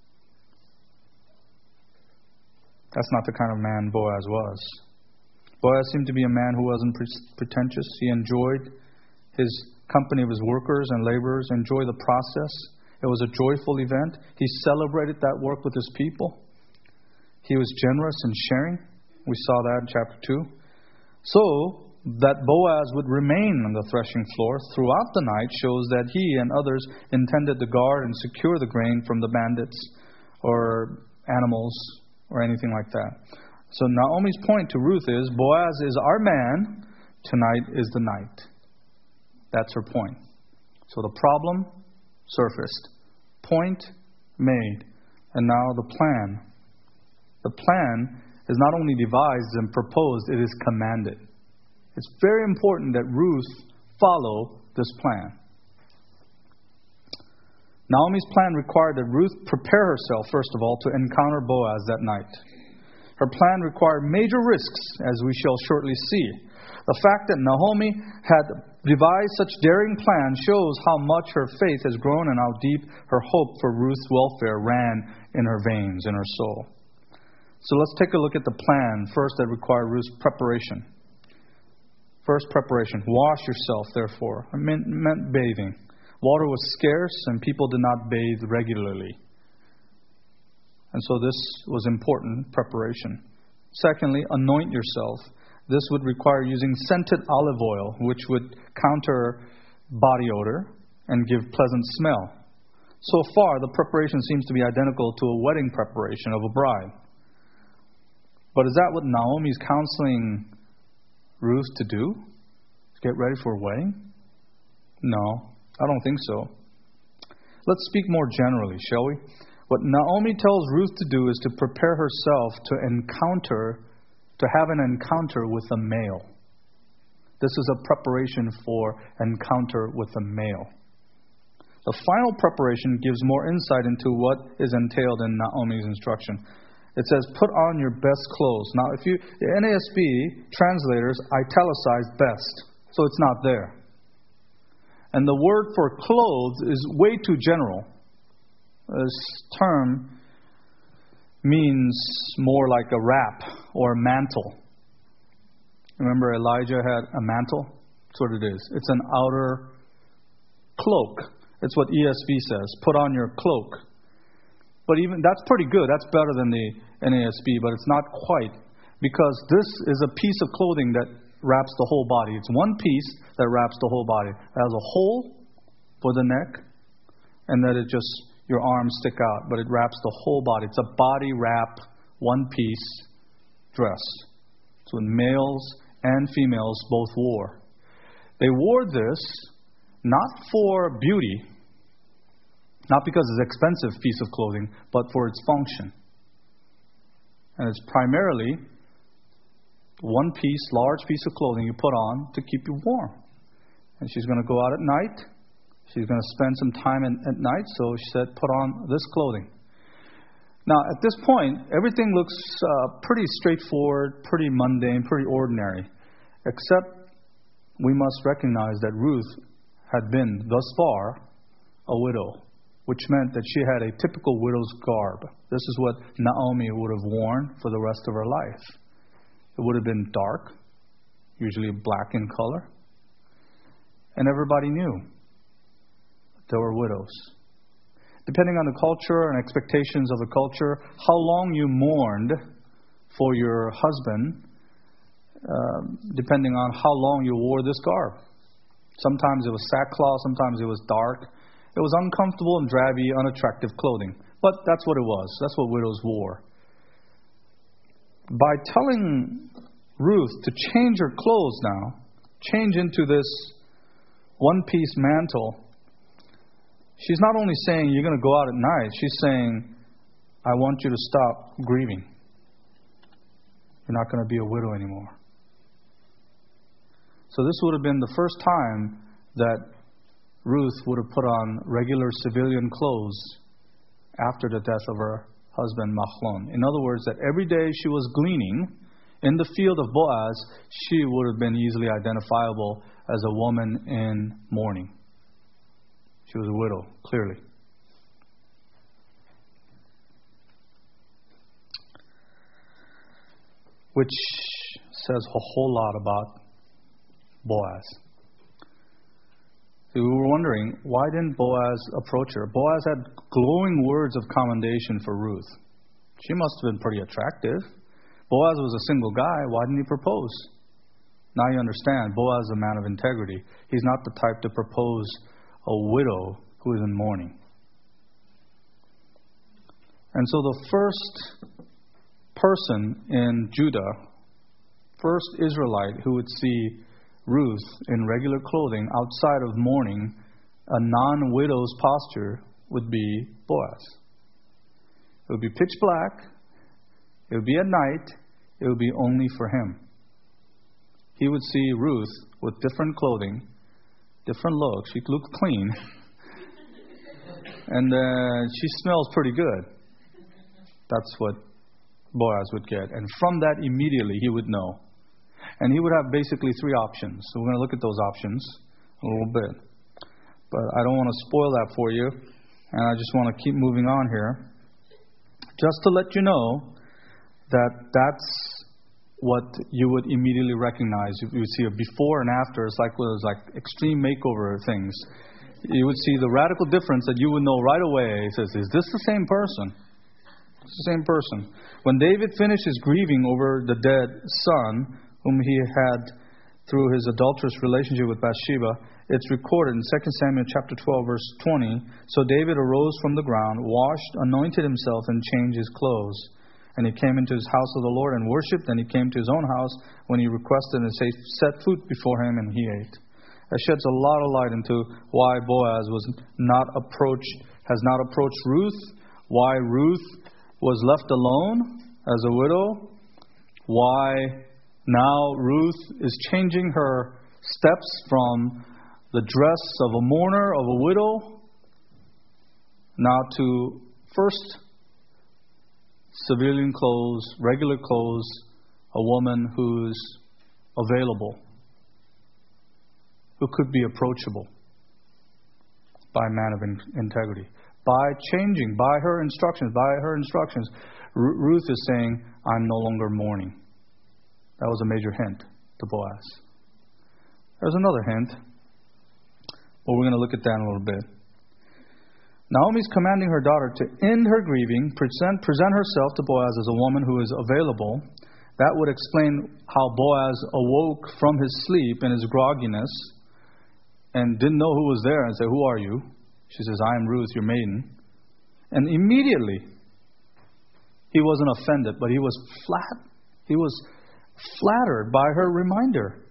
That's not the kind of man Boaz was. Boaz seemed to be a man who wasn't pretentious. He enjoyed his company of his workers and laborers, enjoyed the process. It was a joyful event. He celebrated that work with his people. He was generous in sharing. We saw that in chapter two. So that Boaz would remain on the threshing floor throughout the night shows that he and others intended to guard and secure the grain from the bandits or animals or anything like that. So Naomi's point to Ruth is, Boaz is our man, tonight is the night. That's her point. So the problem surfaced, point made, and now the plan. The plan is not only devised and proposed, it is commanded. It's very important that Ruth follow this plan. Naomi's plan required that Ruth prepare herself, first of all, to encounter Boaz that night. Her plan required major risks, as we shall shortly see. The fact that Naomi had devised such daring plan shows how much her faith has grown and how deep her hope for Ruth's welfare ran in her veins, in her soul. So let's take a look at the plan first that required Ruth's preparation. First, preparation. Wash yourself, therefore. It meant, meant bathing. Water was scarce and people did not bathe regularly. And so this was important preparation. Secondly, anoint yourself. This would require using scented olive oil, which would counter body odor and give pleasant smell. So far, the preparation seems to be identical to a wedding preparation of a bride. But is that what Naomi's counseling Ruth to do? Get ready for a wedding? No, I don't think so. Let's speak more generally, shall we? What Naomi tells Ruth to do is to prepare herself to encounter, to have an encounter with a male. This is a preparation for encounter with a male. The final preparation gives more insight into what is entailed in Naomi's instruction. It says, put on your best clothes. Now, if you, the N A S B translators italicized best, so it's not there. And the word for clothes is way too general. This term means more like a wrap or a mantle. Remember Elijah had a mantle? That's what it is. It's an outer cloak. It's what E S V says. Put on your cloak. But even that's pretty good. That's better than the N A S B, but it's not quite. Because this is a piece of clothing that wraps the whole body. It's one piece that wraps the whole body. It has a hole for the neck, and that it just, your arms stick out, but it wraps the whole body. It's a body wrap, one piece dress. It's what males and females both wore. They wore this not for beauty, not because it's an expensive piece of clothing, but for its function. And it's primarily one piece, large piece of clothing you put on to keep you warm. And she's going to go out at night. She's going to spend some time in, at night, so she said, put on this clothing. Now, at this point, everything looks uh, pretty straightforward, pretty mundane, pretty ordinary, except we must recognize that Ruth had been, thus far, a widow, which meant that she had a typical widow's garb. This is what Naomi would have worn for the rest of her life. It would have been dark, usually black in color, and everybody knew there were widows. Depending on the culture and expectations of the culture, how long you mourned for your husband, uh, depending on how long you wore this garb. Sometimes it was sackcloth, sometimes it was dark. It was uncomfortable and drabby, unattractive clothing. But that's what it was. That's what widows wore. By telling Ruth to change her clothes now, change into this one-piece mantle, she's not only saying you're going to go out at night, she's saying, I want you to stop grieving. You're not going to be a widow anymore. So this would have been the first time that Ruth would have put on regular civilian clothes after the death of her husband Mahlon. In other words, that every day she was gleaning in the field of Boaz, she would have been easily identifiable as a woman in mourning. She was a widow, clearly. Which says a whole lot about Boaz. We were wondering, why didn't Boaz approach her? Boaz had glowing words of commendation for Ruth. She must have been pretty attractive. Boaz was a single guy. Why didn't he propose? Now you understand, Boaz is a man of integrity. He's not the type to propose a widow who is in mourning. And so the first person in Judah, first Israelite who would see Ruth in regular clothing outside of mourning, a non-widow's posture, would be Boaz. It would be pitch black. It would be at night. It would be only for him. He would see Ruth with different clothing, different looks. She looked clean. And uh, she smells pretty good. That's what Boaz would get. And from that, immediately, he would know. And he would have basically three options. So we're going to look at those options a little bit. But I don't want to spoil that for you. And I just want to keep moving on here. Just to let you know that that's what you would immediately recognize. You would see a before and after. It's like those like extreme makeover things. You would see the radical difference that you would know right away. It says, is this the same person? It's the same person. When David finished his grieving over the dead son, whom he had through his adulterous relationship with Bathsheba, it's recorded in Second Samuel chapter twelve, verse twenty. So David arose from the ground, washed, anointed himself, and changed his clothes. And he came into his house of the Lord and worshipped. And he came to his own house when he requested and set food before him, and he ate. That sheds a lot of light into why Boaz was not approached, has not approached Ruth, why Ruth was left alone as a widow, why now Ruth is changing her steps from the dress of a mourner, of a widow, now to first civilian clothes, regular clothes, a woman who's available, who could be approachable by a man of in- integrity. By changing, by her instructions, by her instructions, R- Ruth is saying, I'm no longer mourning. That was a major hint to Boaz. There's another hint, but we're going to look at that in a little bit. Naomi's commanding her daughter to end her grieving, present, present herself to Boaz as a woman who is available. That would explain how Boaz awoke from his sleep and his grogginess and didn't know who was there and said, who are you? She says, I am Ruth, your maiden. And immediately, he wasn't offended, but he was flat. He was flattered by her reminder.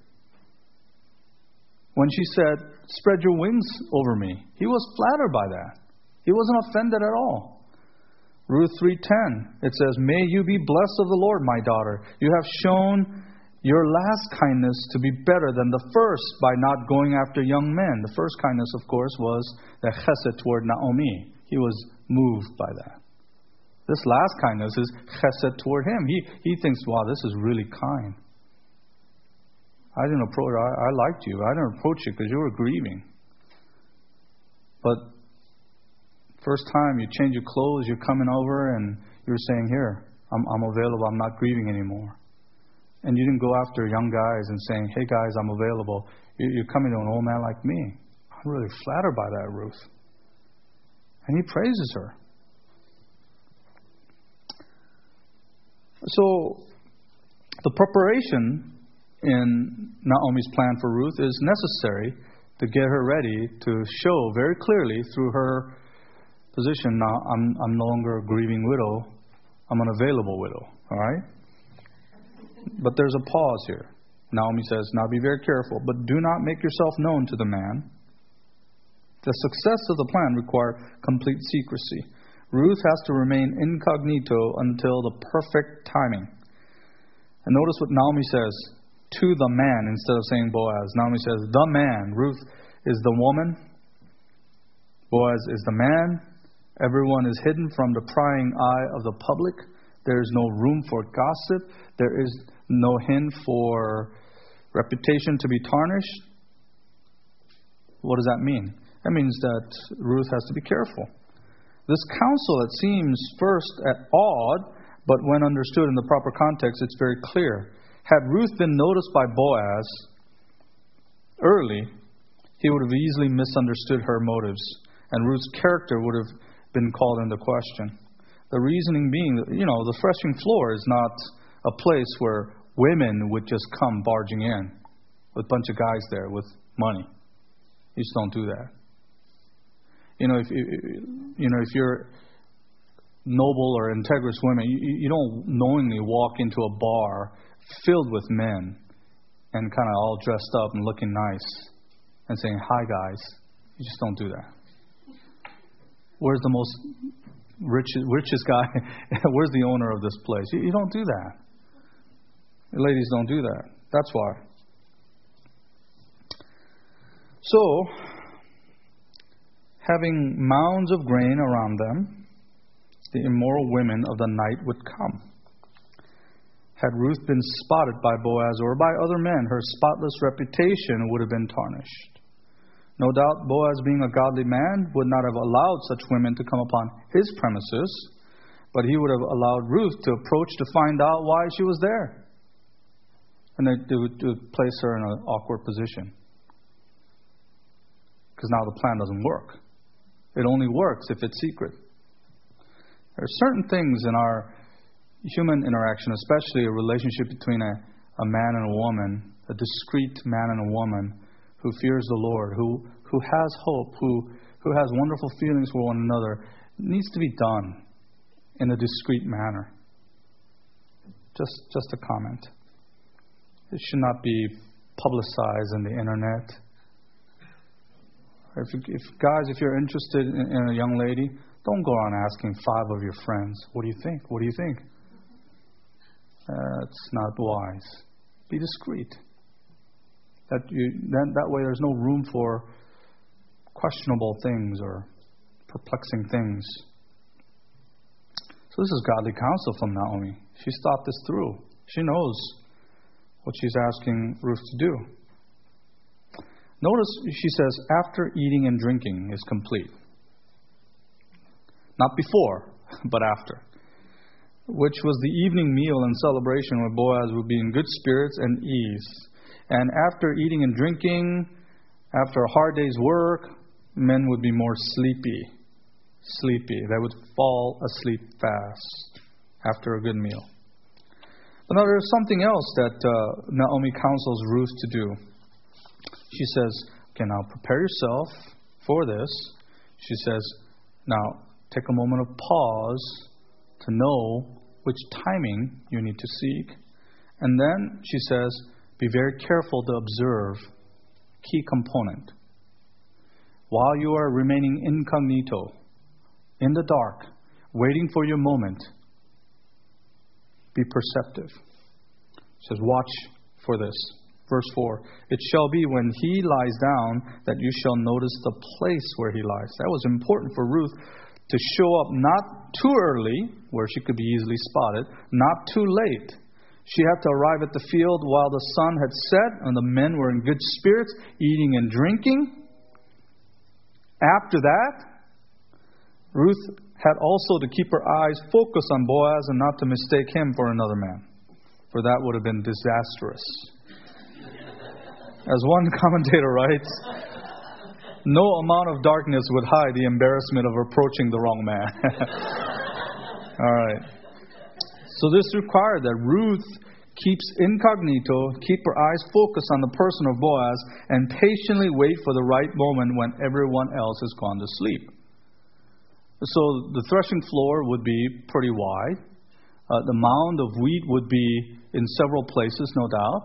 When she said, spread your wings over me, he was flattered by that. He wasn't offended at all. Ruth three ten, it says, may you be blessed of the Lord, my daughter. You have shown your last kindness to be better than the first by not going after young men. The first kindness, of course, was the chesed toward Naomi. He was moved by that. This last kindness is chesed toward him. He he thinks, wow, this is really kind. I didn't approach, I, I liked you. I didn't approach you because you were grieving. But first time you change your clothes, you're coming over and you're saying, here, I'm, I'm available, I'm not grieving anymore. And you didn't go after young guys and saying, hey guys, I'm available. You're coming to an old man like me. I'm really flattered by that, Ruth. And he praises her. So, the preparation in Naomi's plan for Ruth is necessary to get her ready to show very clearly through her position, now I'm, I'm no longer a grieving widow, I'm an available widow. All right? But there's a pause here. Naomi says, now be very careful, but do not make yourself known to the man. The success of the plan requires complete secrecy. Ruth has to remain incognito until the perfect timing. And notice what Naomi says, to the man, instead of saying Boaz. Naomi says, the man. Ruth is the woman. Boaz is the man. Everyone is hidden from the prying eye of the public. There is no room for gossip. There is no hint for reputation to be tarnished. What does that mean? That means that Ruth has to be careful. This counsel that seems first at odd, but when understood in the proper context, it's very clear. Had Ruth been noticed by Boaz early, he would have easily misunderstood her motives, and Ruth's character would have been called into question. The reasoning being that, you know, the threshing floor is not a place where women would just come barging in with a bunch of guys there with money. You just don't do that. You know, if you, you know if you're noble or integrous women, you, you don't knowingly walk into a bar filled with men and kind of all dressed up and looking nice and saying, hi guys. You just don't do that. Where's the most richest, richest guy? Where's the owner of this place? You, you don't do that. Ladies don't do that. That's why. So, having mounds of grain around them, the immoral women of the night would come. Had Ruth been spotted by Boaz or by other men, her spotless reputation would have been tarnished. No doubt Boaz, being a godly man, would not have allowed such women to come upon his premises, but he would have allowed Ruth to approach to find out why she was there. And they would, would place her in an awkward position. Because now the plan doesn't work. It only works if it's secret. There are certain things in our human interaction, especially a relationship between a, a man and a woman, a discreet man and a woman who fears the Lord, who, who has hope, who, who has wonderful feelings for one another, needs to be done in a discreet manner. Just, just a comment. It should not be publicized on the internet. If, if guys, if you're interested in, in a young lady, don't go around asking five of your friends, what do you think? What do you think? That's not wise. Be discreet. That you then that way there's no room for questionable things or perplexing things. So this is godly counsel from Naomi. She's thought this through. She knows what she's asking Ruth to do. Notice she says, after eating and drinking is complete. Not before, but after. Which was the evening meal and celebration where Boaz would be in good spirits and ease. And after eating and drinking, after a hard day's work, men would be more sleepy. Sleepy. They would fall asleep fast after a good meal. But now there's something else that uh, Naomi counsels Ruth to do. She says, okay, now prepare yourself for this. She says, now take a moment of pause to know which timing you need to seek. And then she says, be very careful to observe key component. While you are remaining incognito, in the dark, waiting for your moment, be perceptive. She says, watch for this. Verse four, it shall be when he lies down that you shall notice the place where he lies. That was important for Ruth to show up not too early, where she could be easily spotted, not too late. She had to arrive at the field while the sun had set and the men were in good spirits, eating and drinking. After that, Ruth had also to keep her eyes focused on Boaz and not to mistake him for another man, for that would have been disastrous. As one commentator writes, no amount of darkness would hide the embarrassment of approaching the wrong man. All right. So this required that Ruth keeps incognito, keep her eyes focused on the person of Boaz, and patiently wait for the right moment when everyone else has gone to sleep. So the threshing floor would be pretty wide. Uh, the mound of wheat would be in several places, no doubt.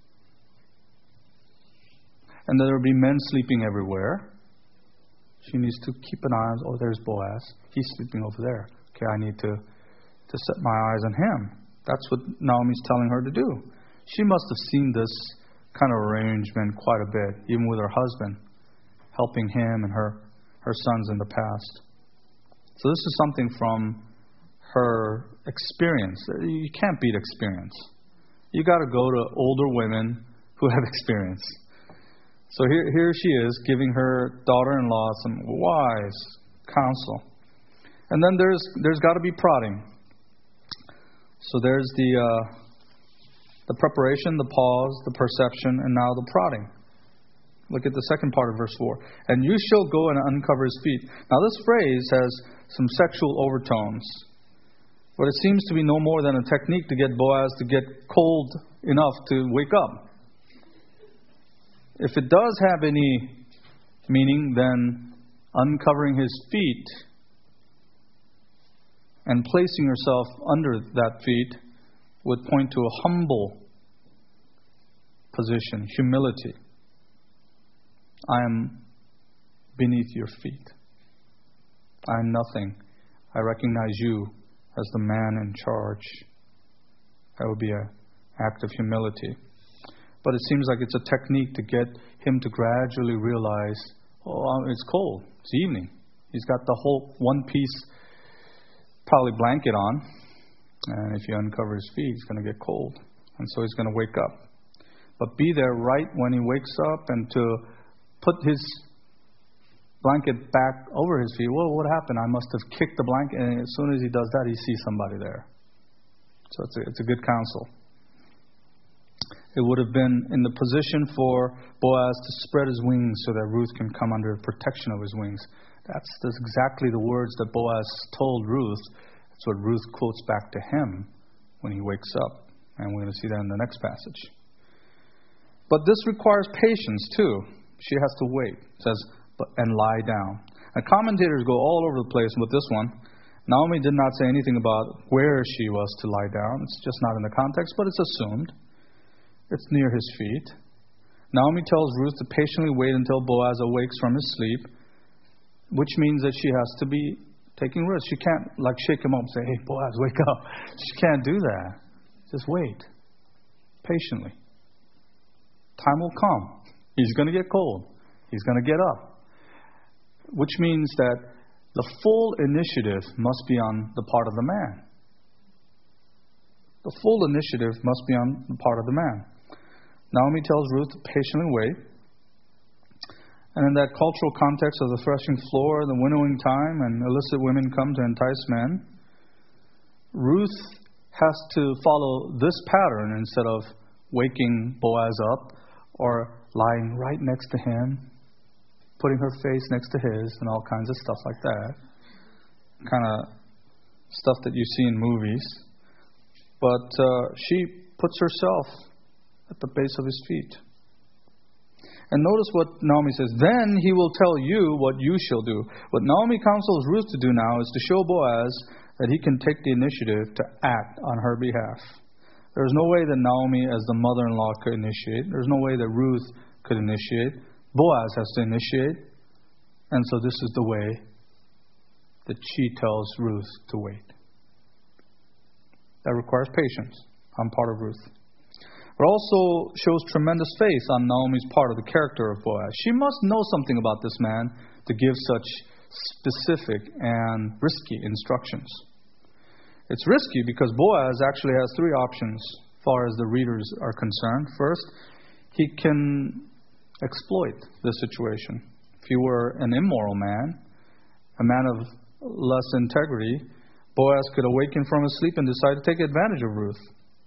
And there would be men sleeping everywhere. She needs to keep an eye on, oh, there's Boaz. He's sleeping over there. Okay, I need to, to set my eyes on him. That's what Naomi's telling her to do. She must have seen this kind of arrangement quite a bit, even with her husband, helping him and her, her sons in the past. So this is something from her experience. You can't beat experience. You got to go to older women who have experience. So here, here she is giving her daughter-in-law some wise counsel. And then there's there's got to be prodding. So there's the uh, the preparation, the pause, the perception, and now the prodding. Look at the second part of verse four. And you shall go and uncover his feet. Now this phrase has some sexual overtones. But it seems to be no more than a technique to get Boaz to get cold enough to wake up. If it does have any meaning, then uncovering his feet and placing yourself under that feet would point to a humble position, humility. I am beneath your feet. I am nothing. I recognize you as the man in charge. That would be an act of humility. But it seems like it's a technique to get him to gradually realize, oh, it's cold. It's evening. He's got the whole one piece, probably blanket on. And if you uncover his feet, he's going to get cold. And so he's going to wake up. But be there right when he wakes up and to put his blanket back over his feet. Well, what happened? I must have kicked the blanket. And as soon as he does that, he sees somebody there. So it's a, it's a good counsel. It would have been in the position for Boaz to spread his wings so that Ruth can come under the protection of his wings. That's, that's exactly the words that Boaz told Ruth That's what Ruth quotes back to him when he wakes up. And we're going to see that in the next passage. But this requires patience too. She has to wait. It says, but, and lie down. And commentators go all over the place with this one. Naomi did not say anything about where she was to lie down. It's just not in the context, but it's assumed. It's near his feet. Naomi tells Ruth to patiently wait until Boaz awakes from his sleep, which means that she has to be taking rest. She can't like shake him up and say, hey, Boaz, wake up. She can't do that. Just wait. Patiently. Time will come. He's going to get cold. He's going to get up. Which means that the full initiative must be on the part of the man. The full initiative must be on the part of the man. Naomi tells Ruth to patiently wait. And in that cultural context of the threshing floor, the winnowing time, and illicit women come to entice men, Ruth has to follow this pattern instead of waking Boaz up or lying right next to him, putting her face next to his, and all kinds of stuff like that. Kind of stuff that you see in movies. But uh, she puts herself at the base of his feet. And notice what Naomi says. Then he will tell you what you shall do. What Naomi counsels Ruth to do now is to show Boaz that he can take the initiative to act on her behalf. There's no way that Naomi as the mother-in-law could initiate. There's no way that Ruth could initiate. Boaz has to initiate. And so this is the way that she tells Ruth to wait. That requires patience on part of Ruth. It also shows tremendous faith on Naomi's part of the character of Boaz. She must know something about this man to give such specific and risky instructions. It's risky because Boaz actually has three options as far as the readers are concerned. First, he can exploit the situation. If he were an immoral man, a man of less integrity, Boaz could awaken from his sleep and decide to take advantage of Ruth.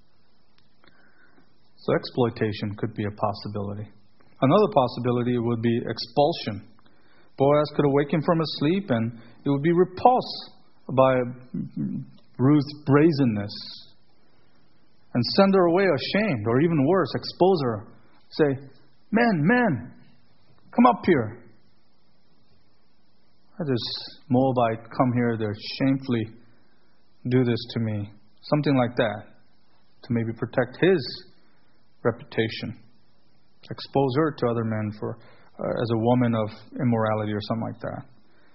So exploitation could be a possibility. Another possibility would be expulsion. Boaz could awaken from his sleep and it would be repulsed by Ruth's brazenness and send her away ashamed, or even worse, expose her. Say, men, men, come up here. This Moabite come here, they shamefully do this to me. Something like that, to maybe protect his reputation. Expose her to other men for uh, as a woman of immorality or something like that.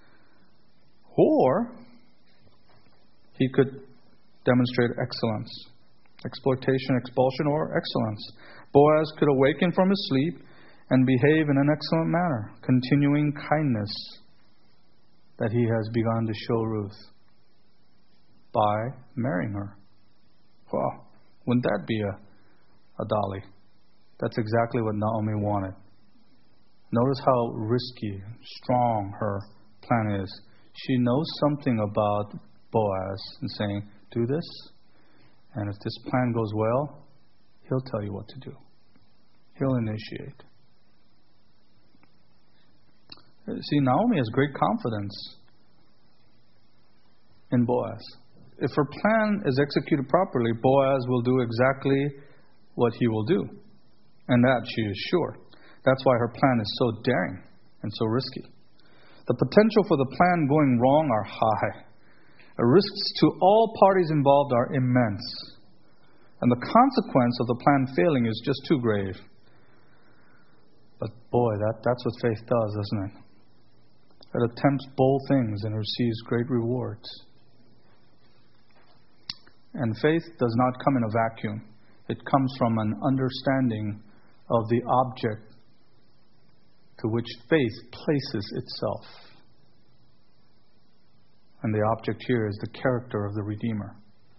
Or he could demonstrate excellence. Exploitation, expulsion, or excellence. Boaz could awaken from his sleep and behave in an excellent manner, continuing kindness that he has begun to show Ruth by marrying her. Well, wouldn't that be a a dolly? That's exactly what Naomi wanted. Notice how risky, strong her plan is. She knows something about Boaz and saying, do this, and if this plan goes well, he'll tell you what to do. He'll initiate. See, Naomi has great confidence in Boaz. If her plan is executed properly, Boaz will do exactly what he will do. And that she is sure. That's why her plan is so daring and so risky. The potential for the plan going wrong are high. The risks to all parties involved are immense. And the consequence of the plan failing is just too grave. But boy, that, that's what faith does, isn't it? It attempts bold things and receives great rewards. And faith does not come in a vacuum. It comes from an understanding of the object to which faith places itself. And the object here is the character of the Redeemer.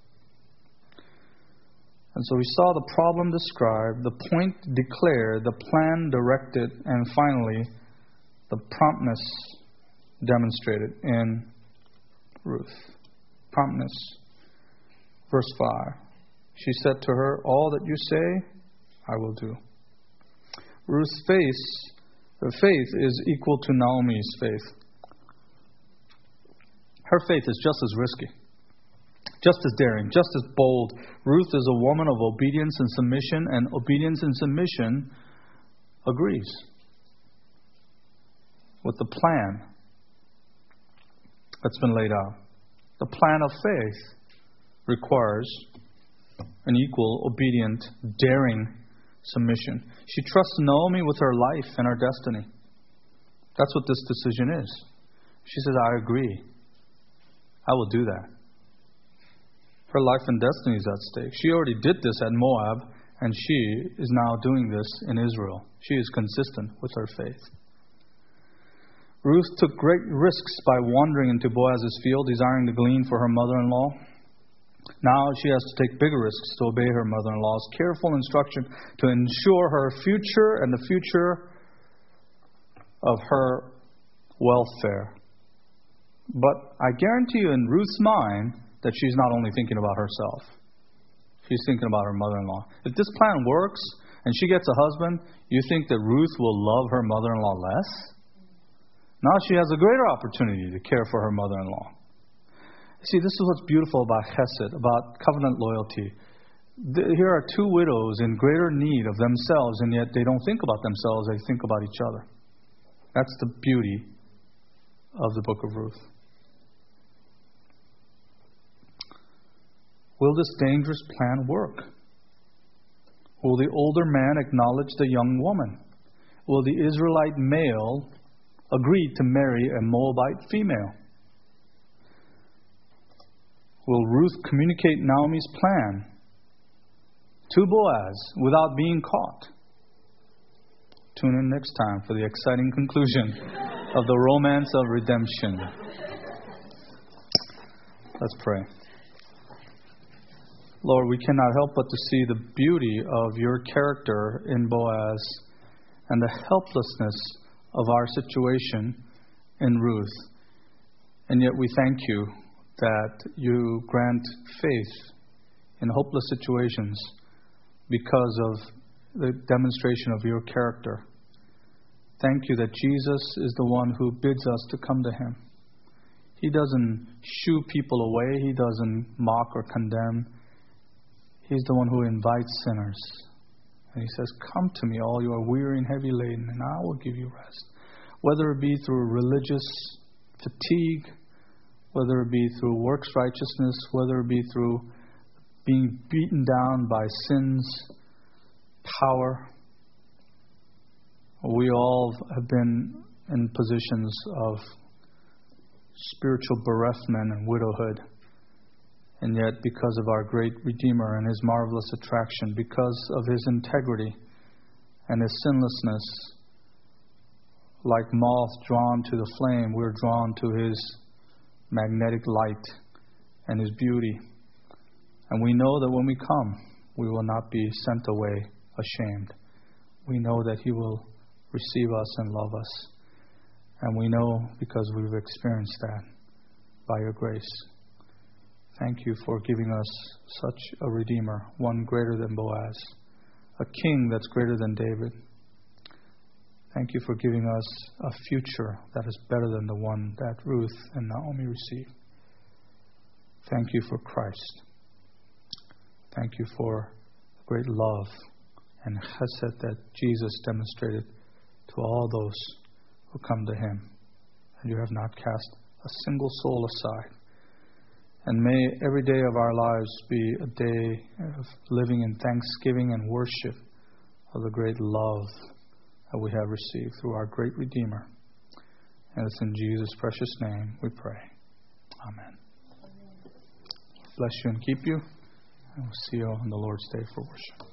And so we saw the problem described, the point declared, the plan directed, and finally, the promptness demonstrated in Ruth. Promptness. Verse five. She said to her, all that you say, I will do. Ruth's faith, her faith is equal to Naomi's faith. Her faith is just as risky. just as daring, just as bold. Ruth is a woman of obedience and submission, and obedience and submission agrees with the plan that's been laid out. The plan of faith requires an equal, obedient, daring submission. She trusts Naomi with her life and her destiny. That's what this decision is. She says, I agree. I will do that. Her life and destiny is at stake. She already did this at Moab, and she is now doing this in Israel. She is consistent with her faith. Ruth took great risks by wandering into Boaz's field, desiring to glean for her mother-in-law. Now she has to take bigger risks to obey her mother-in-law's careful instruction to ensure her future and the future of her welfare. But I guarantee you, in Ruth's mind, that she's not only thinking about herself. She's thinking about her mother-in-law. If this plan works and she gets a husband, you think that Ruth will love her mother-in-law less? Now she has a greater opportunity to care for her mother-in-law. See, this is what's beautiful about Chesed, about covenant loyalty. Here are two widows in greater need of themselves, and yet they don't think about themselves, they think about each other. That's the beauty of the book of Ruth. Will this dangerous plan work? Will the older man acknowledge the young woman? Will the Israelite male agree to marry a Moabite female? Will Ruth communicate Naomi's plan to Boaz without being caught? Tune in next time for the exciting conclusion of the romance of redemption. Let's pray. Lord, we cannot help but to see the beauty of your character in Boaz and the helplessness of our situation in Ruth. And yet we thank you that you grant faith in hopeless situations because of the demonstration of your character. Thank you that Jesus is the one who bids us to come to him. He doesn't shoo people away. He doesn't mock or condemn. He's the one who invites sinners. And he says, come to me, all you are weary and heavy laden, and I will give you rest. Whether it be through religious fatigue, whether it be through works righteousness, whether it be through being beaten down by sin's power. We all have been in positions of spiritual bereavement and widowhood. And yet, because of our great Redeemer and his marvelous attraction, because of his integrity and his sinlessness, like moths drawn to the flame, we're drawn to his magnetic light and his beauty. And we know that when we come, we will not be sent away ashamed. We know that he will receive us and love us. And we know because we've experienced that by your grace. Thank you for giving us such a Redeemer, one greater than Boaz, a king that's greater than David. Thank you for giving us a future that is better than the one that Ruth and Naomi received. Thank you for Christ. Thank you for the great love and chesed that Jesus demonstrated to all those who come to him. And you have not cast a single soul aside. And may every day of our lives be a day of living in thanksgiving and worship of the great love that we have received through our great Redeemer. And it's in Jesus' precious name we pray. Amen. Bless you and keep you. And we'll see you on the Lord's Day for worship.